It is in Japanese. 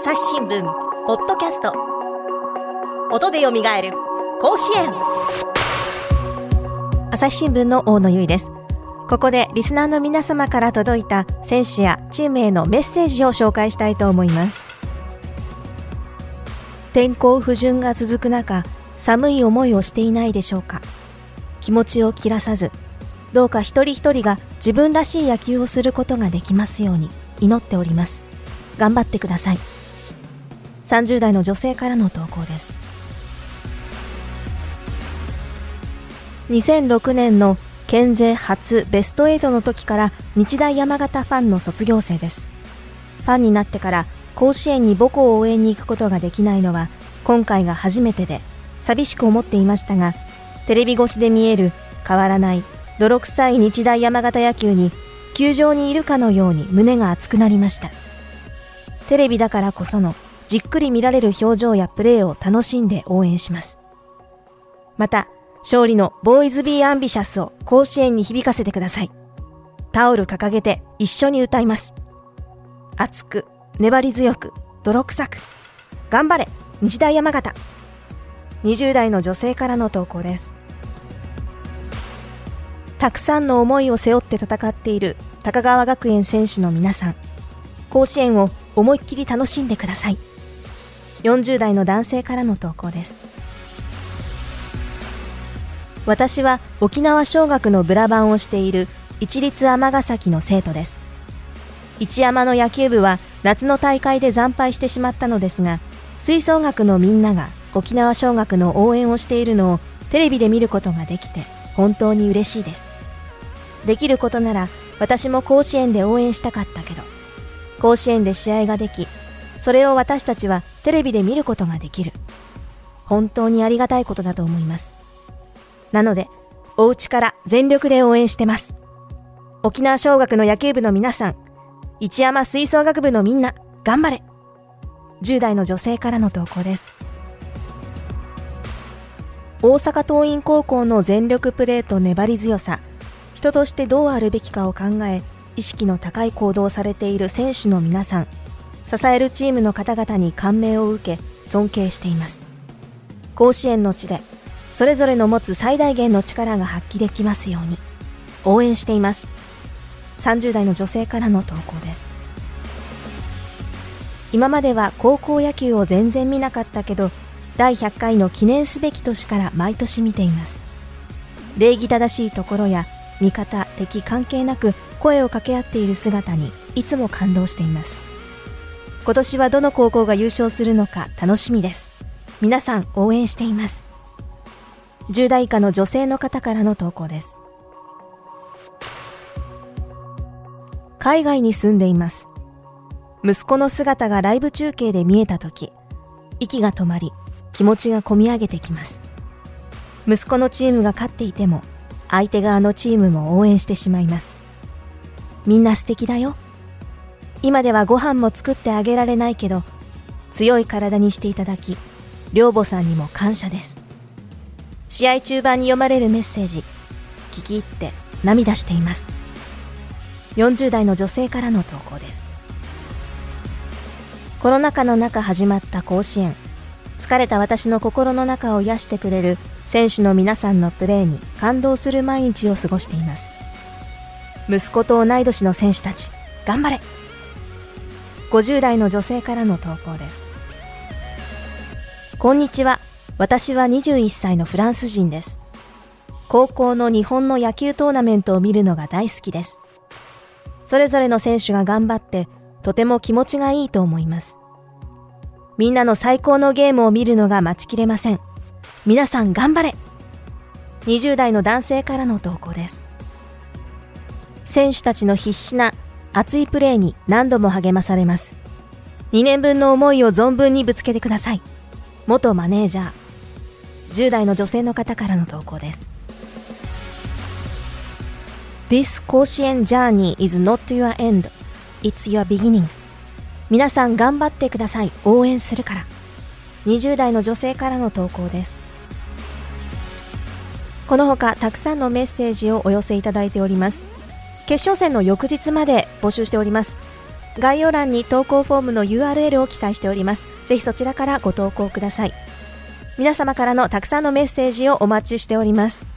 朝日新聞ポッドキャスト、音でよみがえる甲子園。朝日新聞の大野由依です。ここでリスナーの皆様から届いた選手やチームへのメッセージを紹介したいと思います。天候不順が続く中、寒い思いをしていないでしょうか。気持ちを切らさず、どうか一人一人が自分らしい野球をすることができますように祈っております。頑張ってください。30代の女性からの投稿です。2006年の県勢初ベスト8の時から日大山形ファンの卒業生です。ファンになってから甲子園に母校を応援に行くことができないのは今回が初めてで寂しく思っていましたが、テレビ越しで見える変わらない泥臭い日大山形野球に球場にいるかのように胸が熱くなりました。テレビだからこそのじっくり見られる表情やプレーを楽しんで応援します。また勝利のボーイズビーアンビシャスを甲子園に響かせてください。タオル掲げて一緒に歌います。熱く粘り強く泥臭く頑張れ日大山形。20代の女性からの投稿です。たくさんの思いを背負って戦っている高川学園選手の皆さん、甲子園を思いっきり楽しんでください。40代の男性からの投稿です。私は沖縄尚学のブラバンをしている市立尼崎の生徒です。一山の野球部は夏の大会で惨敗してしまったのですが、吹奏楽のみんなが沖縄尚学の応援をしているのをテレビで見ることができて本当に嬉しいです。できることなら私も甲子園で応援したかったけど、甲子園で試合ができ、それを私たちはテレビで見ることができる。本当にありがたいことだと思います。なのでお家から全力で応援してます。沖縄尚学の野球部の皆さん、一山吹奏楽部のみんな頑張れ。10代の女性からの投稿です。大阪桐蔭高校の全力プレーと粘り強さ、人としてどうあるべきかを考え、意識の高い行動をされている選手の皆さん、支えるチームの方々に感銘を受け尊敬しています。甲子園の地でそれぞれの持つ最大限の力が発揮できますように応援しています。30代の女性からの投稿です。今までは高校野球を全然見なかったけど、第100回の記念すべき年から毎年見ています。礼儀正しいところや味方敵関係なく声を掛け合っている姿にいつも感動しています。今年はどの高校が優勝するのか楽しみです。皆さん応援しています。10代以下の女性の方からの投稿です。海外に住んでいます。息子の姿がライブ中継で見えたとき、息が止まり気持ちがこみ上げてきます。息子のチームが勝っていても相手側のチームも応援してしまいます。みんな素敵だよ。今ではご飯も作ってあげられないけど、強い体にしていただき、寮母さんにも感謝です。試合中盤に読まれるメッセージ、聞き入って涙しています。40代の女性からの投稿です。コロナ禍の中始まった甲子園。疲れた私の心の中を癒してくれる選手の皆さんのプレーに感動する毎日を過ごしています。息子と同い年の選手たち、頑張れ。50代の女性からの投稿です。こんにちは。私は21歳のフランス人です。高校の日本の野球トーナメントを見るのが大好きです。それぞれの選手が頑張ってとても気持ちがいいと思います。みんなの最高のゲームを見るのが待ちきれません。皆さん頑張れ。20代の男性からの投稿です。選手たちの必死な熱いプレーに何度も励まされます。2年分の思いを存分にぶつけてください。元マネージャー。10代の女性の方からの投稿です。This 甲子園 journey is not your end. It's your beginning. 皆さん頑張ってください。応援するから。20代の女性からの投稿です。このほかたくさんのメッセージをお寄せいただいております。決勝戦の翌日まで募集しております。 概要欄に投稿フォームの URL を記載しております。ぜひそちらからご投稿ください。皆様からのたくさんのメッセージをお待ちしております。